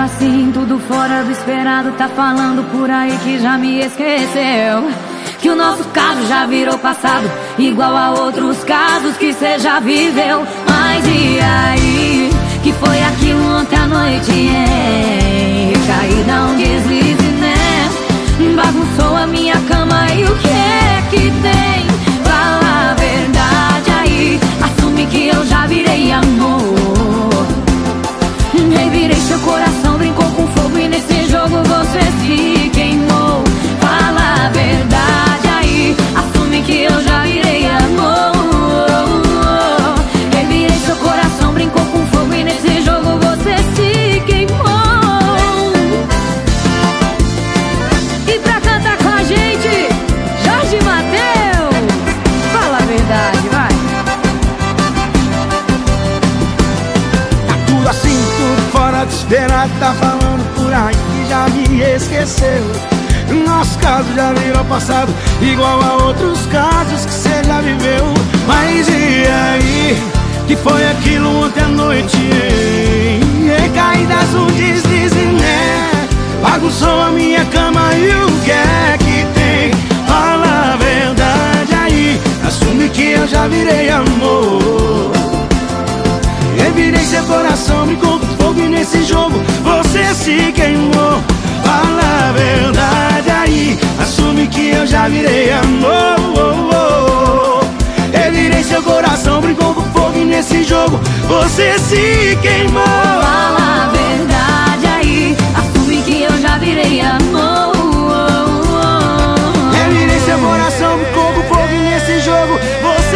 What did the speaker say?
assim, tudo fora do esperado. Tá falando por aí que já me esqueceu, que o nosso caso já virou passado, igual a outros casos que cê já viveu. Mas e aí, que foi aquilo ontem à noite, hein? Caída, um deslize, né? Bagunçou a minha cama e o que é que tem? Fala a verdade aí, assume que eu já virei amor. Revirei seu coração, brincou com fogo e nesse jogo você se queimou. Fala a verdade aí, assume que eu já virei amor. Revirei seu coração, brincou com fogo e nesse jogo você se queimou. E pra cantar com a gente, Jorge Mateus, fala a verdade, vai. Tá tudo assim, tudo fora de esperado. Tá falando por aí que já me esqueceu. Nosso caso já virou passado, igual a outros casos que cê já viveu. Mas e aí, que foi aquilo ontem à noite, hein? Recaídas, um deslize, né? Bagunçou a minha cama e o que é que tem? Fala a verdade aí, assume que eu já virei amor. Revirei seu coração, brincou com fogo e nesse jogo você se queimou. Fala a verdade aí, assume que eu já virei amor. Revirei seu coração, brincou com fogo e nesse jogo você se queimou. Fala a verdade aí, assume que eu já virei amor. Revirei seu coração, brincou com fogo e nesse jogo você